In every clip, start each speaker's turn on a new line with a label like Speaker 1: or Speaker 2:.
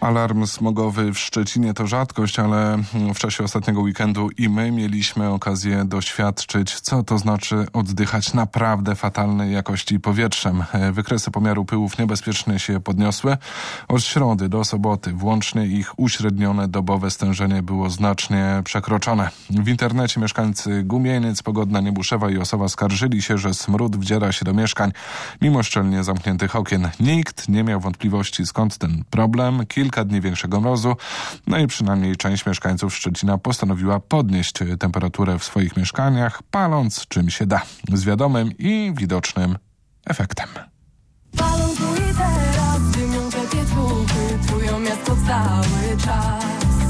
Speaker 1: Alarm smogowy w Szczecinie to rzadkość, ale w czasie ostatniego weekendu i my mieliśmy okazję doświadczyć, co to znaczy oddychać naprawdę fatalnej jakości powietrzem. Wykresy pomiaru pyłów niebezpiecznie się podniosły. Od środy do soboty włącznie ich uśrednione dobowe stężenie było znacznie przekroczone. W internecie mieszkańcy Gumieniec, Pogodna, Niebuszewa i Osowa skarżyli się, że smród wdziera się do mieszkań mimo szczelnie zamkniętych okien. Nikt nie miał wątpliwości, skąd ten problem. Kilka dni większego mrozu, no i przynajmniej część mieszkańców Szczecina postanowiła podnieść temperaturę w swoich mieszkaniach, paląc czym się da, z wiadomym i widocznym efektem.
Speaker 2: Palą tu i teraz, dymią te piecuchy, trują miasto cały czas.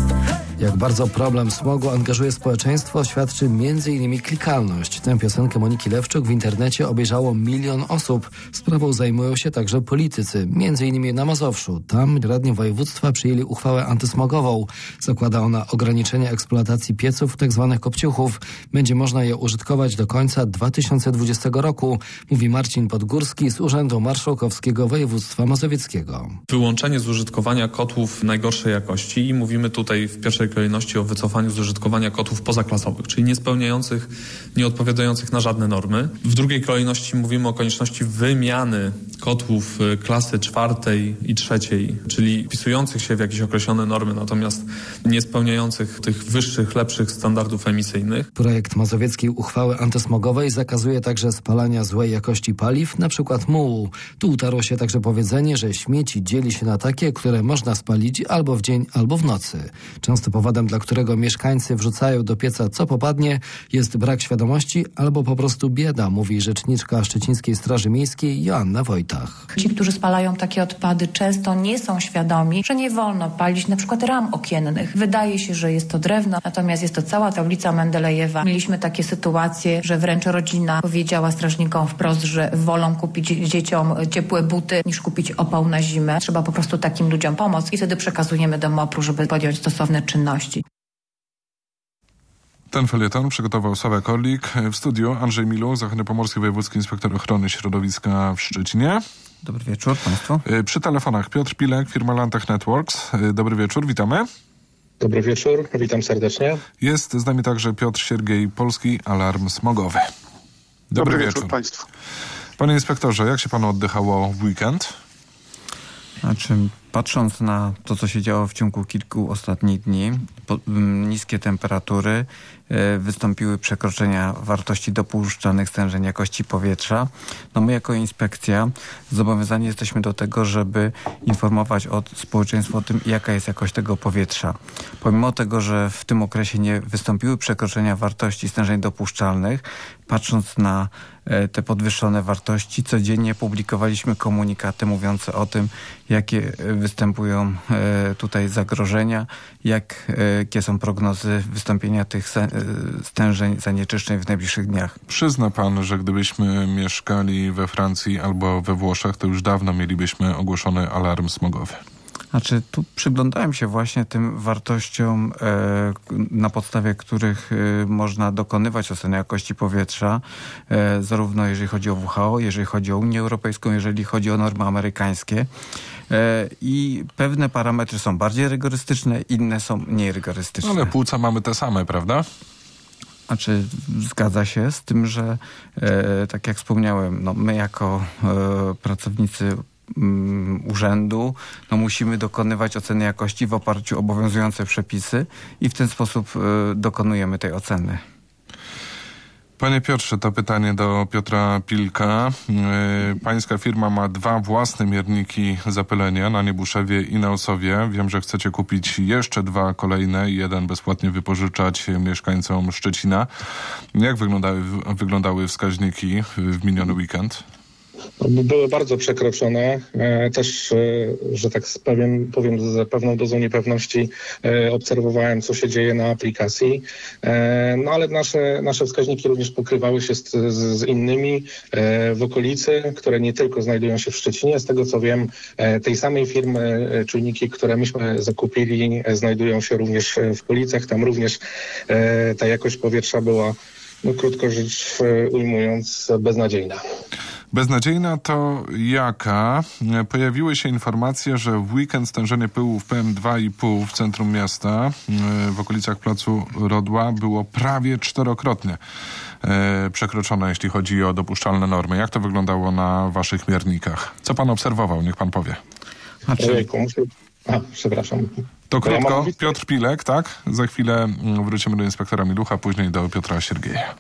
Speaker 3: Jak bardzo problem smogu angażuje społeczeństwo, świadczy m.in. klikalność. Tę piosenkę Moniki Lewczuk w internecie obejrzało 1 milion osób. Sprawą zajmują się także politycy, m.in. na Mazowszu. Tam radni województwa przyjęli uchwałę antysmogową. Zakłada ona ograniczenie eksploatacji pieców, tzw. kopciuchów. Będzie można je użytkować do końca 2020 roku, mówi Marcin Podgórski z Urzędu Marszałkowskiego Województwa Mazowieckiego.
Speaker 4: Wyłączenie z użytkowania kotłów najgorszej jakości i mówimy tutaj w pierwszej kolejności o wycofaniu z użytkowania kotłów pozaklasowych, czyli niespełniających, nie odpowiadających na żadne normy. W drugiej kolejności mówimy o konieczności wymiany kotłów klasy 4. i 3., czyli wpisujących się w jakieś określone normy, natomiast nie spełniających tych wyższych, lepszych standardów emisyjnych.
Speaker 3: Projekt mazowieckiej uchwały antysmogowej zakazuje także spalania złej jakości paliw, np. mułu. Tu utarło się także powiedzenie, że śmieci dzieli się na takie, które można spalić albo w dzień, albo w nocy. Często powodem, dla którego mieszkańcy wrzucają do pieca co popadnie, jest brak świadomości albo po prostu bieda, mówi rzeczniczka Szczecińskiej Straży Miejskiej Joanna Wojtach.
Speaker 5: Ci, którzy spalają takie odpady, często nie są świadomi, że nie wolno palić na przykład ram okiennych. Wydaje się, że jest to drewno, natomiast jest to cała tablica Mendelejewa. Mieliśmy takie sytuacje, że wręcz rodzina powiedziała strażnikom wprost, że wolą kupić dzieciom ciepłe buty niż kupić opał na zimę. Trzeba po prostu takim ludziom pomóc i wtedy przekazujemy do MOPR-u, żeby podjąć stosowne czynności.
Speaker 1: Ten felieton przygotował Sławek Orlik. W studiu Andrzej Milu, Zachodniopomorski Wojewódzki Inspektor Ochrony Środowiska w Szczecinie.
Speaker 6: Dobry wieczór Państwu.
Speaker 1: Przy telefonach Piotr Pilek, firma Lantech Networks. Dobry wieczór, witamy.
Speaker 7: Dobry wieczór, witam serdecznie.
Speaker 1: Jest z nami także Piotr Siergiej, Polski Alarm Smogowy.
Speaker 8: Dobry wieczór Państwu.
Speaker 1: Panie inspektorze, jak się panu oddychało w weekend?
Speaker 6: Patrząc na to, co się działo w ciągu kilku ostatnich dni, niskie temperatury, wystąpiły przekroczenia wartości dopuszczalnych stężeń jakości powietrza. My jako inspekcja zobowiązani jesteśmy do tego, żeby informować społeczeństwo o tym, jaka jest jakość tego powietrza. Pomimo tego, że w tym okresie nie wystąpiły przekroczenia wartości stężeń dopuszczalnych, patrząc na te podwyższone wartości, codziennie publikowaliśmy komunikaty mówiące o tym, jakie występują tutaj zagrożenia, jakie są prognozy wystąpienia tych stężeń zanieczyszczeń w najbliższych dniach.
Speaker 1: Przyzna pan, że gdybyśmy mieszkali we Francji albo we Włoszech, to już dawno mielibyśmy ogłoszony alarm smogowy.
Speaker 6: Tu przyglądałem się właśnie tym wartościom, na podstawie których można dokonywać oceny jakości powietrza, zarówno jeżeli chodzi o WHO, jeżeli chodzi o Unię Europejską, jeżeli chodzi o normy amerykańskie. I pewne parametry są bardziej rygorystyczne, inne są mniej rygorystyczne.
Speaker 1: Ale płuca mamy te same, prawda?
Speaker 6: Zgadza się z tym, że tak jak wspomniałem, my jako pracownicy urzędu musimy dokonywać oceny jakości w oparciu o obowiązujące przepisy i w ten sposób dokonujemy tej oceny.
Speaker 1: Panie Piotrze, to pytanie do Piotra Pilka. Pańska firma ma 2 własne mierniki zapylenia na Niebuszewie i na Osowie. Wiem, że chcecie kupić jeszcze 2 kolejne i 1 bezpłatnie wypożyczać mieszkańcom Szczecina. Jak wyglądały wskaźniki w miniony weekend?
Speaker 7: Były bardzo przekroczone. Też, że tak powiem, z pewną dozą niepewności obserwowałem, co się dzieje na aplikacji. Ale nasze wskaźniki również pokrywały się z innymi w okolicy, które nie tylko znajdują się w Szczecinie. Z tego co wiem, tej samej firmy czujniki, które myśmy zakupili, znajdują się również w Policach. Tam również ta jakość powietrza była, krótko rzecz ujmując, beznadziejna.
Speaker 1: Beznadziejna to jaka? Pojawiły się informacje, że w weekend stężenie pyłów PM2,5 w centrum miasta, w okolicach Placu Rodła, było prawie 4-krotnie przekroczone, jeśli chodzi o dopuszczalne normy. Jak to wyglądało na waszych miernikach? Co pan obserwował? Niech pan powie.
Speaker 7: Przepraszam.
Speaker 1: To krótko. Piotr Pilek, tak? Za chwilę wrócimy do inspektora Milucha, później do Piotra Siergieja.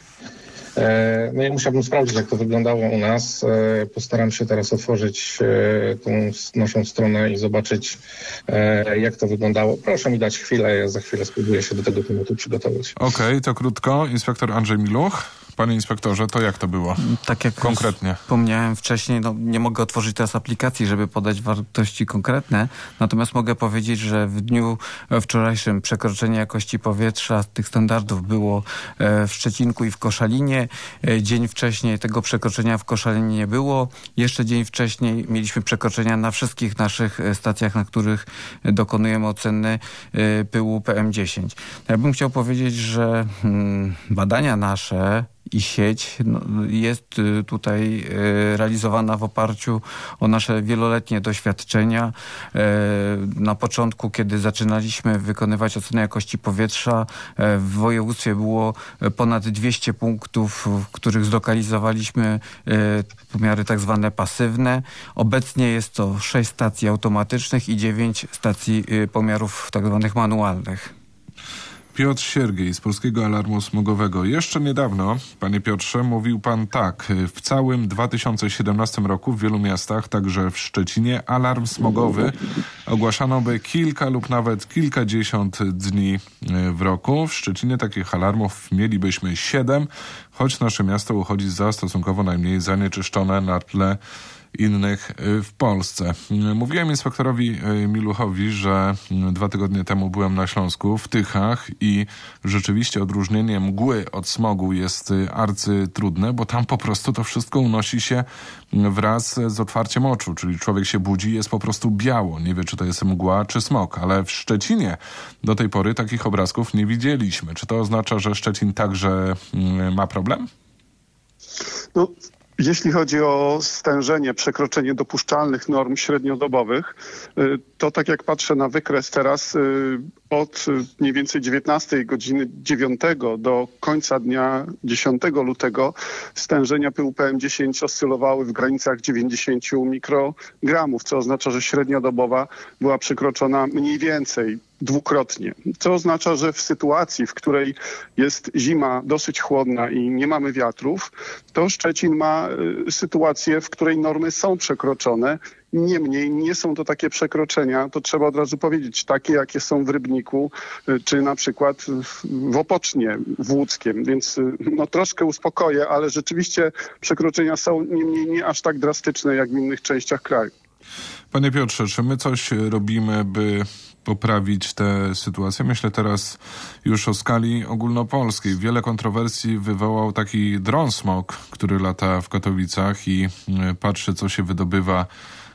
Speaker 7: No ja musiałbym sprawdzić, jak to wyglądało u nas. Postaram się teraz otworzyć tą naszą stronę i zobaczyć, jak to wyglądało. Proszę mi dać chwilę, ja za chwilę spróbuję się do tego tematu przygotować.
Speaker 1: Okej, to krótko. Inspektor Andrzej Miluch. Panie inspektorze, to jak to było?
Speaker 6: Tak jak
Speaker 1: konkretnie
Speaker 6: wspomniałem wcześniej, nie mogę otworzyć teraz aplikacji, żeby podać wartości konkretne, natomiast mogę powiedzieć, że w dniu wczorajszym przekroczenie jakości powietrza tych standardów było w Szczecinku i w Koszalinie. Dzień wcześniej tego przekroczenia w Koszalinie nie było. Jeszcze dzień wcześniej mieliśmy przekroczenia na wszystkich naszych stacjach, na których dokonujemy oceny pyłu PM10. Ja bym chciał powiedzieć, że badania nasze i sieć jest tutaj realizowana w oparciu o nasze wieloletnie doświadczenia. Na początku, kiedy zaczynaliśmy wykonywać ocenę jakości powietrza, w województwie było ponad 200 punktów, w których zlokalizowaliśmy pomiary tak zwane pasywne. Obecnie jest to 6 stacji automatycznych i 9 stacji pomiarów tak zwanych manualnych.
Speaker 1: Piotr Siergiej z Polskiego Alarmu Smogowego. Jeszcze niedawno, panie Piotrze, mówił pan tak. W całym 2017 roku w wielu miastach, także w Szczecinie, alarm smogowy ogłaszano by kilka lub nawet kilkadziesiąt dni w roku. W Szczecinie takich alarmów mielibyśmy 7, choć nasze miasto uchodzi za stosunkowo najmniej zanieczyszczone na tle innych w Polsce. Mówiłem inspektorowi Miluchowi, że 2 tygodnie temu byłem na Śląsku, w Tychach i rzeczywiście odróżnienie mgły od smogu jest arcytrudne, bo tam po prostu to wszystko unosi się wraz z otwarciem oczu, czyli człowiek się budzi, jest po prostu biało. Nie wie, czy to jest mgła, czy smog, ale w Szczecinie do tej pory takich obrazków nie widzieliśmy. Czy to oznacza, że Szczecin także ma problem?
Speaker 8: No, jeśli chodzi o stężenie, przekroczenie dopuszczalnych norm średniodobowych, to tak jak patrzę na wykres teraz, od mniej więcej 19 godziny 9 do końca dnia 10 lutego stężenia pyłu PM10 oscylowały w granicach 90 mikrogramów, co oznacza, że średniodobowa była przekroczona mniej więcej dwukrotnie. Co oznacza, że w sytuacji, w której jest zima dosyć chłodna i nie mamy wiatrów, to Szczecin ma sytuację, w której normy są przekroczone. Niemniej nie są to takie przekroczenia, to trzeba od razu powiedzieć, takie jakie są w Rybniku, czy na przykład w Opocznie, w Łódzkiem. Więc troszkę uspokoję, ale rzeczywiście przekroczenia są niemniej nie aż tak drastyczne jak w innych częściach kraju.
Speaker 1: Panie Piotrze, czy my coś robimy, by poprawić tę sytuację? Myślę teraz już o skali ogólnopolskiej. Wiele kontrowersji wywołał taki dron smog, który lata w Katowicach i patrzy, co się wydobywa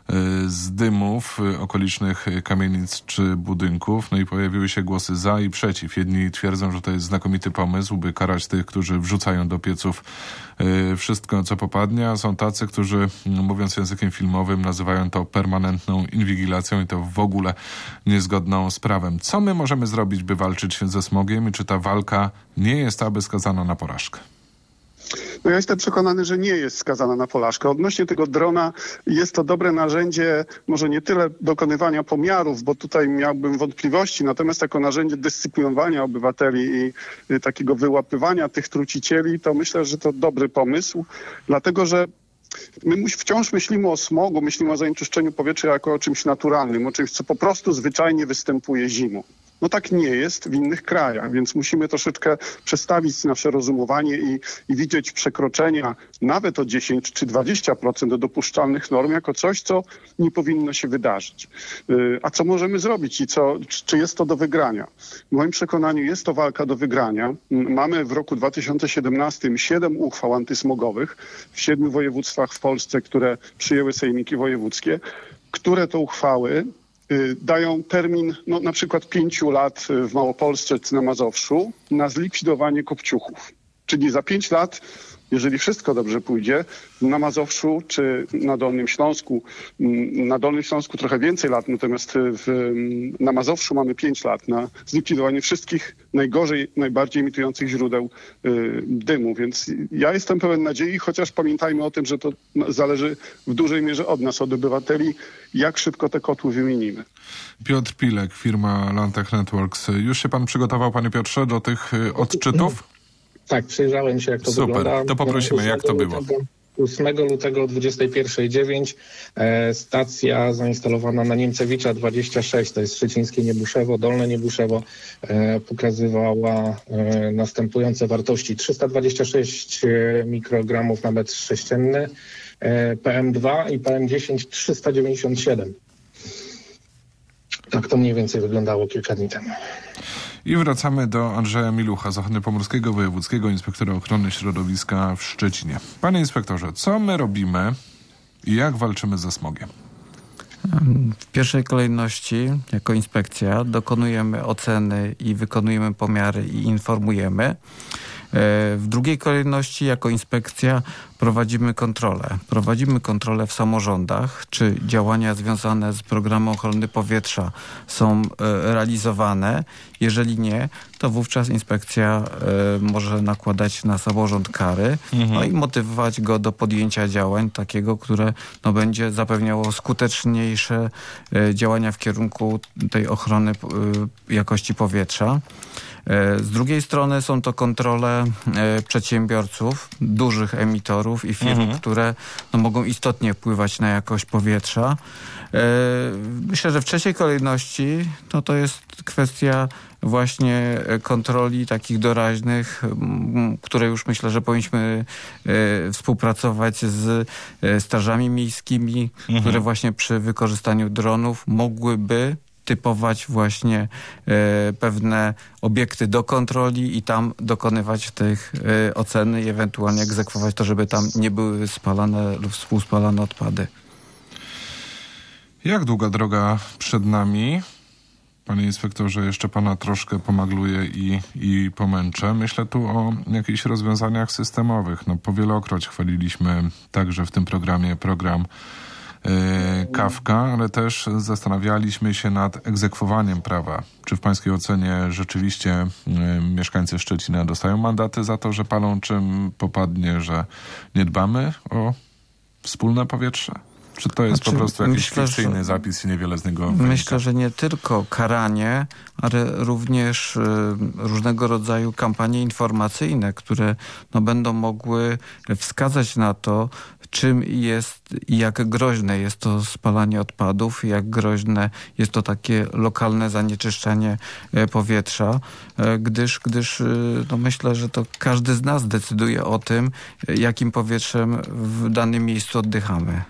Speaker 1: z dymów okolicznych kamienic czy budynków. No i pojawiły się głosy za i przeciw. Jedni twierdzą, że to jest znakomity pomysł, by karać tych, którzy wrzucają do pieców wszystko, co popadnie, a są tacy, którzy, mówiąc językiem filmowym, nazywają to permanentną inwigilacją i to w ogóle niezgodną z prawem. Co my możemy zrobić, by walczyć ze smogiem i czy ta walka nie jest aby skazana na porażkę?
Speaker 8: No ja jestem przekonany, że nie jest skazana na porażkę. Odnośnie tego drona jest to dobre narzędzie, może nie tyle dokonywania pomiarów, bo tutaj miałbym wątpliwości, natomiast jako narzędzie dyscyplinowania obywateli i takiego wyłapywania tych trucicieli, to myślę, że to dobry pomysł, dlatego że my wciąż myślimy o smogu, myślimy o zanieczyszczeniu powietrza jako o czymś naturalnym, o czymś, co po prostu zwyczajnie występuje zimą. No tak nie jest w innych krajach, więc musimy troszeczkę przestawić nasze rozumowanie i widzieć przekroczenia nawet o 10 czy 20% do dopuszczalnych norm jako coś, co nie powinno się wydarzyć. A co możemy zrobić i czy jest to do wygrania? W moim przekonaniu jest to walka do wygrania. Mamy w roku 2017 7 uchwał antysmogowych w 7 województwach w Polsce, które przyjęły sejmiki wojewódzkie, które to uchwały dają termin na przykład 5 lat w Małopolsce czy na Mazowszu na zlikwidowanie kopciuchów. Czyli za 5 lat jeżeli wszystko dobrze pójdzie, na Mazowszu czy na Dolnym Śląsku trochę więcej lat, natomiast na Mazowszu mamy 5 lat na zlikwidowanie wszystkich najbardziej emitujących źródeł dymu. Więc ja jestem pełen nadziei, chociaż pamiętajmy o tym, że to zależy w dużej mierze od nas, od obywateli, jak szybko te kotły wymienimy.
Speaker 1: Piotr Pilek, firma Lantech Networks. Już się pan przygotował, panie Piotrze, do tych odczytów?
Speaker 7: Tak, przyjrzałem się, jak to wygląda.
Speaker 1: Super, to poprosimy, jak to było.
Speaker 7: 8 lutego o 21:09 stacja zainstalowana na Niemcewicza 26, to jest Szczecińskie Niebuszewo, Dolne Niebuszewo, pokazywała następujące wartości: 326 mikrogramów na metr sześcienny, PM2 i PM10 397. Tak to mniej więcej wyglądało kilka dni temu.
Speaker 1: I wracamy do Andrzeja Milucha z Ochrony Pomorskiego, wojewódzkiego inspektora ochrony środowiska w Szczecinie. Panie inspektorze, co my robimy i jak walczymy ze smogiem?
Speaker 6: W pierwszej kolejności jako inspekcja dokonujemy oceny i wykonujemy pomiary i informujemy. W drugiej kolejności jako inspekcja prowadzimy kontrolę. Prowadzimy kontrolę w samorządach, czy działania związane z programem ochrony powietrza są realizowane. Jeżeli nie, to wówczas inspekcja może nakładać na samorząd kary, no i motywować go do podjęcia działań takiego, które będzie zapewniało skuteczniejsze działania w kierunku tej ochrony jakości powietrza. Z drugiej strony są to kontrole przedsiębiorców, dużych emitorów i firm, które mogą istotnie wpływać na jakość powietrza. Myślę, że w trzeciej kolejności to jest kwestia właśnie kontroli takich doraźnych, które już myślę, że powinniśmy współpracować z strażami miejskimi, które właśnie przy wykorzystaniu dronów mogłyby typować właśnie pewne obiekty do kontroli i tam dokonywać tych oceny i ewentualnie egzekwować to, żeby tam nie były spalane lub współspalane odpady.
Speaker 1: Jak długa droga przed nami? Panie inspektorze, jeszcze pana troszkę pomagluję i pomęczę. Myślę tu o jakichś rozwiązaniach systemowych. Powielokroć chwaliliśmy także w tym programie program Kafka, ale też zastanawialiśmy się nad egzekwowaniem prawa. Czy w pańskiej ocenie rzeczywiście mieszkańcy Szczecina dostają mandaty za to, że palą czym popadnie, że nie dbamy o wspólne powietrze? Czy to jest po prostu jakiś fikcyjny zapis i niewiele z niego wynika?
Speaker 6: Myślę, że nie tylko karanie, ale również różnego rodzaju kampanie informacyjne, które będą mogły wskazać na to, czym jest i jak groźne jest to spalanie odpadów, jak groźne jest to takie lokalne zanieczyszczenie powietrza, gdyż myślę, że to każdy z nas decyduje o tym, jakim powietrzem w danym miejscu oddychamy.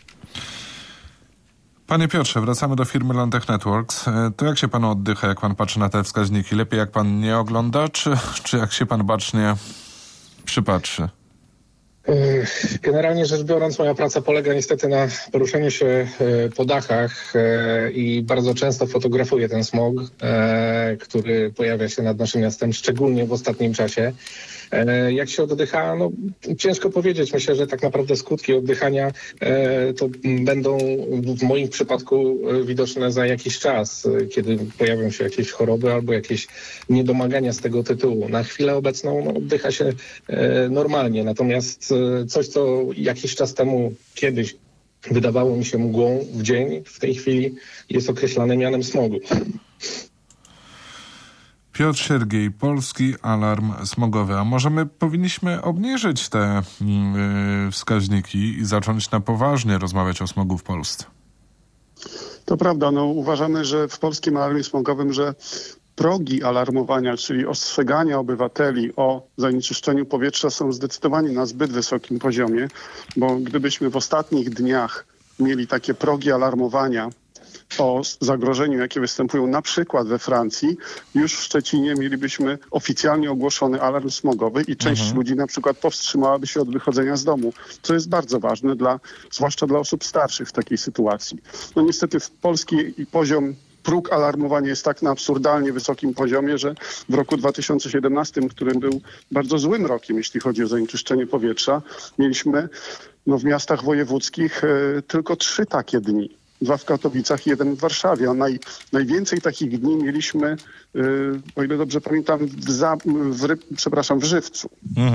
Speaker 1: Panie Piotrze, wracamy do firmy Lantech Networks. To jak się panu oddycha, jak pan patrzy na te wskaźniki? Lepiej jak pan nie ogląda, czy jak się pan bacznie przypatrzy?
Speaker 7: Generalnie rzecz biorąc, moja praca polega niestety na poruszaniu się po dachach i bardzo często fotografuję ten smog, który pojawia się nad naszym miastem, szczególnie w ostatnim czasie. Jak się oddycha? Ciężko powiedzieć. Myślę, że tak naprawdę skutki oddychania to będą w moim przypadku widoczne za jakiś czas, kiedy pojawią się jakieś choroby albo jakieś niedomagania z tego tytułu. Na chwilę obecną oddycha się normalnie, natomiast coś, co jakiś czas temu kiedyś wydawało mi się mgłą w dzień, w tej chwili jest określane mianem smogu.
Speaker 1: Piotr Siergiej, Polski Alarm Smogowy. A może my powinniśmy obniżyć te wskaźniki i zacząć na poważnie rozmawiać o smogu w Polsce?
Speaker 8: To prawda. Uważamy, że w Polskim Alarmie Smogowym, że progi alarmowania, czyli ostrzegania obywateli o zanieczyszczeniu powietrza są zdecydowanie na zbyt wysokim poziomie, bo gdybyśmy w ostatnich dniach mieli takie progi alarmowania o zagrożeniu, jakie występują na przykład we Francji, już w Szczecinie mielibyśmy oficjalnie ogłoszony alarm smogowy i część ludzi na przykład powstrzymałaby się od wychodzenia z domu, co jest bardzo ważne, zwłaszcza dla osób starszych w takiej sytuacji. Niestety polski poziom próg alarmowania jest tak na absurdalnie wysokim poziomie, że w roku 2017, którym był bardzo złym rokiem, jeśli chodzi o zanieczyszczenie powietrza, mieliśmy w miastach wojewódzkich tylko 3 takie dni. 2 w Katowicach i 1 w Warszawie. A najwięcej takich dni mieliśmy, o ile dobrze pamiętam, w Żywcu.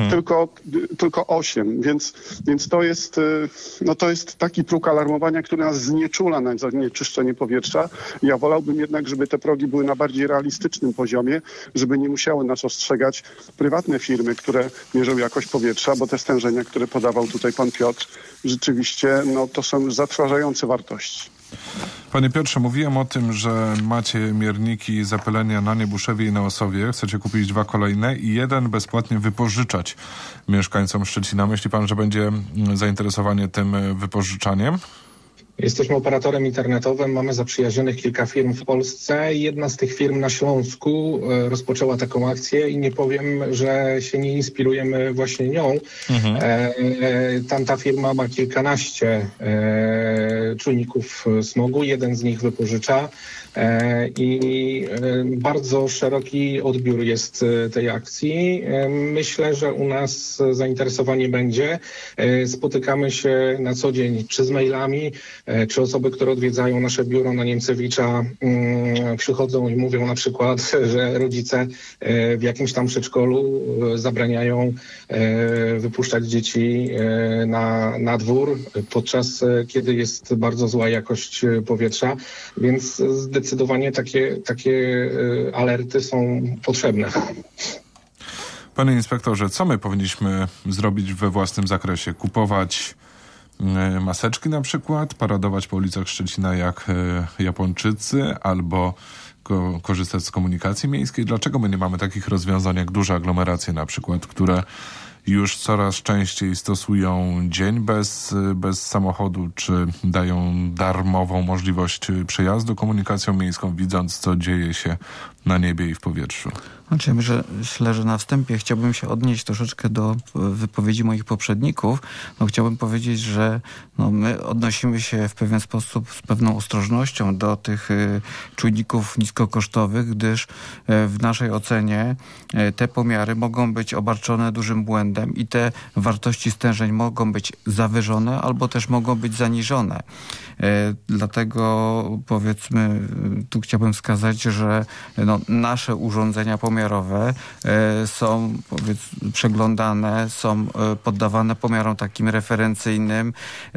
Speaker 8: Tylko 8. Więc to jest taki próg alarmowania, który nas znieczula na zanieczyszczenie powietrza. Ja wolałbym jednak, żeby te progi były na bardziej realistycznym poziomie, żeby nie musiały nas ostrzegać prywatne firmy, które mierzą jakość powietrza, bo te stężenia, które podawał tutaj pan Piotr, rzeczywiście to są zatrważające wartości.
Speaker 1: Panie Piotrze, mówiłem o tym, że macie mierniki zapylenia na Niebuszewie i na Osowie. Chcecie kupić 2 kolejne i 1 bezpłatnie wypożyczać mieszkańcom Szczecina. Myśli pan, że będzie zainteresowanie tym wypożyczaniem?
Speaker 7: Jesteśmy operatorem internetowym, mamy zaprzyjaźnionych kilka firm w Polsce. Jedna z tych firm na Śląsku rozpoczęła taką akcję i nie powiem, że się nie inspirujemy właśnie nią. Tamta firma ma kilkanaście czujników smogu, jeden z nich wypożycza i bardzo szeroki odbiór jest tej akcji. Myślę, że u nas zainteresowanie będzie. Spotykamy się na co dzień czy z mailami, czy osoby, które odwiedzają nasze biuro na Niemcewicza, przychodzą i mówią na przykład, że rodzice w jakimś tam przedszkolu zabraniają wypuszczać dzieci na dwór, podczas kiedy jest bardzo zła jakość powietrza, więc zdecydowanie takie alerty są potrzebne.
Speaker 1: Panie inspektorze, co my powinniśmy zrobić we własnym zakresie? Kupować maseczki na przykład, paradować po ulicach Szczecina jak Japończycy, albo korzystać z komunikacji miejskiej? Dlaczego my nie mamy takich rozwiązań jak duże aglomeracje na przykład, które już coraz częściej stosują dzień bez samochodu, czy dają darmową możliwość przejazdu komunikacją miejską, widząc, co dzieje się na niebie i w powietrzu?
Speaker 6: Znaczy, myślę, że na wstępie chciałbym się odnieść troszeczkę do wypowiedzi moich poprzedników. Chciałbym powiedzieć, że my odnosimy się w pewien sposób z pewną ostrożnością do tych czujników niskokosztowych, gdyż w naszej ocenie te pomiary mogą być obarczone dużym błędem i te wartości stężeń mogą być zawyżone albo też mogą być zaniżone. Dlatego powiedzmy, tu chciałbym wskazać, że nasze urządzenia pomiarowe są przeglądane, są poddawane pomiarom takim referencyjnym,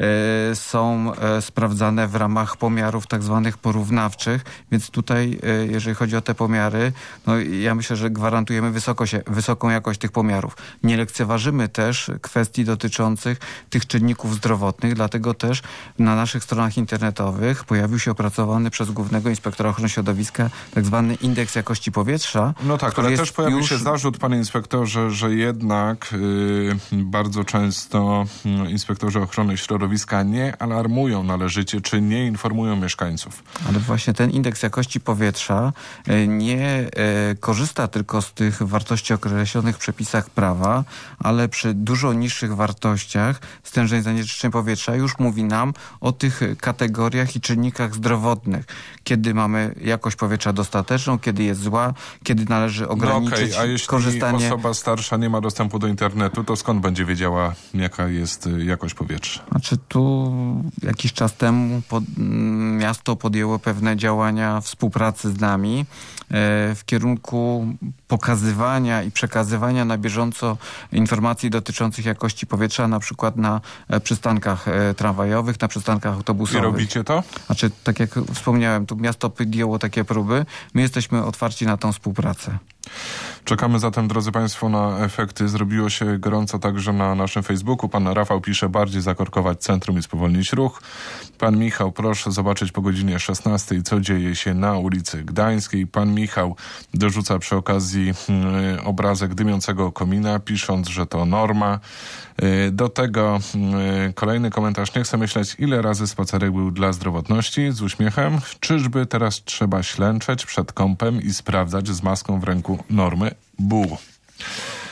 Speaker 6: są sprawdzane w ramach pomiarów tak zwanych porównawczych, więc tutaj jeżeli chodzi o te pomiary, ja myślę, że gwarantujemy wysoką jakość tych pomiarów. Nie lekceważymy też kwestii dotyczących tych czynników zdrowotnych, dlatego też na naszych stronach internetowych pojawił się opracowany przez Głównego Inspektora Ochrony Środowiska tak zwany indeks jakości powietrza.
Speaker 1: No tak, ale też pojawił się zarzut, panie inspektorze, że jednak bardzo często inspektorzy ochrony środowiska nie alarmują należycie, czy nie informują mieszkańców.
Speaker 6: Ale właśnie ten indeks jakości powietrza nie korzysta tylko z tych wartości określonych w przepisach prawa, ale przy dużo niższych wartościach stężeń zanieczyszczeń powietrza już mówi nam o tych kategoriach i czynnikach zdrowotnych. Kiedy mamy jakość powietrza dostateczną, kiedy jest zła, kiedy należy ograniczyć
Speaker 1: a jeśli
Speaker 6: korzystanie...
Speaker 1: osoba starsza nie ma dostępu do internetu, to skąd będzie wiedziała, jaka jest jakość powietrza?
Speaker 6: Znaczy tu jakiś czas temu miasto podjęło pewne działania współpracy z nami w kierunku pokazywania i przekazywania na bieżąco informacji dotyczących jakości powietrza, na przykład na przystankach tramwajowych, na przystankach autobusowych.
Speaker 1: I robicie to?
Speaker 6: Znaczy, tak jak wspomniałem, tu miasto podjęło takie próby. My jesteśmy otwarci na tą współpracę.
Speaker 1: Czekamy zatem, drodzy Państwo, na efekty. Zrobiło się gorąco także na naszym Facebooku. Pan Rafał pisze: bardziej zakorkować centrum i spowolnić ruch. Pan Michał: proszę zobaczyć po godzinie 16, co dzieje się na ulicy Gdańskiej. Pan Michał dorzuca przy okazji obrazek dymiącego komina, pisząc, że to norma. Do tego kolejny komentarz: nie chcę myśleć, ile razy spacerek był dla zdrowotności, z uśmiechem. Czyżby teraz trzeba ślęczeć przed kąpem i sprawdzać z maską w ręku normy?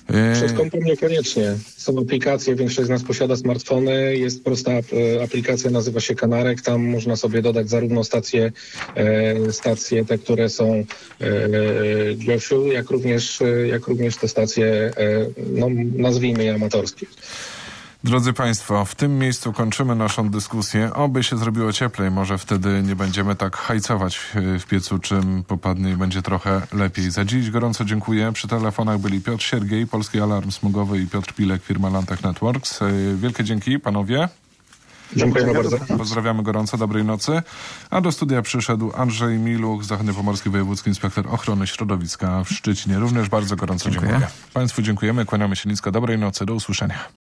Speaker 7: Przez kompom niekoniecznie. Są aplikacje, większość z nas posiada smartfony, jest prosta aplikacja, nazywa się Kanarek, tam można sobie dodać zarówno stacje te, które są Gosiu, jak również te stacje, no, nazwijmy je amatorskie.
Speaker 1: Drodzy Państwo, w tym miejscu kończymy naszą dyskusję. Oby się zrobiło cieplej, może wtedy nie będziemy tak hajcować w piecu, czym popadnie i będzie trochę lepiej. Za dziś gorąco dziękuję. Przy telefonach byli Piotr Siergiej, Polski Alarm Smogowy i Piotr Pilek, firma Lantech Networks. Wielkie dzięki, panowie.
Speaker 7: Dziękujemy bardzo.
Speaker 1: Pozdrawiamy gorąco, dobrej nocy. A do studia przyszedł Andrzej Miluch, Zachodniopomorski Wojewódzki Inspektor Ochrony Środowiska w Szczecinie. Również bardzo gorąco dziękuję. Państwu dziękujemy, kłaniamy się nisko. Dobrej nocy, do usłyszenia.